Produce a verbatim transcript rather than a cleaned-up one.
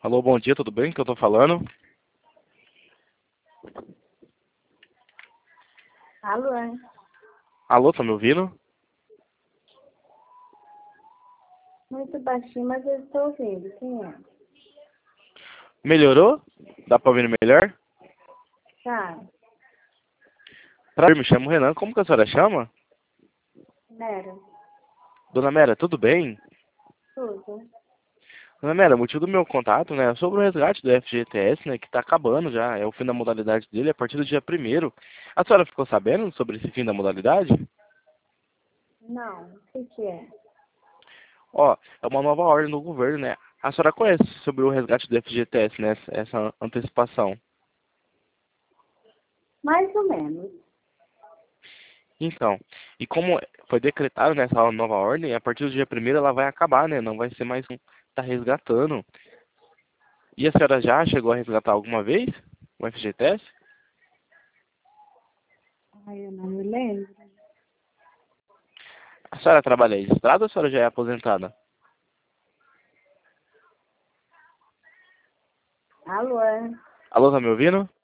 Alô, bom dia, tudo bem? Que eu tô falando? Alô? Alô, tá me ouvindo? Muito baixinho, mas eu estou ouvindo. Quem é? Melhorou? Dá pra ouvir melhor? Tá. Prazer, me chamo Renan. Como que a senhora chama? Mera. Dona Mera, tudo bem? Tudo. Dona Mera, o motivo do meu contato, né, é sobre o resgate do F G T S, né, que tá acabando já. É o fim da modalidade dele a partir do dia primeiro. A senhora ficou sabendo sobre esse fim da modalidade? Não. O que que é? Ó, é uma nova ordem do governo, né? A senhora conhece sobre o resgate do F G T S, né, essa antecipação? Mais ou menos. Então, e como foi decretado nessa nova ordem, a partir do dia primeiro ela vai acabar, né? Não vai ser mais um tá resgatando. E a senhora já chegou a resgatar alguma vez o F G T S? Ai, eu não me lembro. A senhora trabalha registrada ou a senhora já é aposentada? Alô? Alô, tá me ouvindo?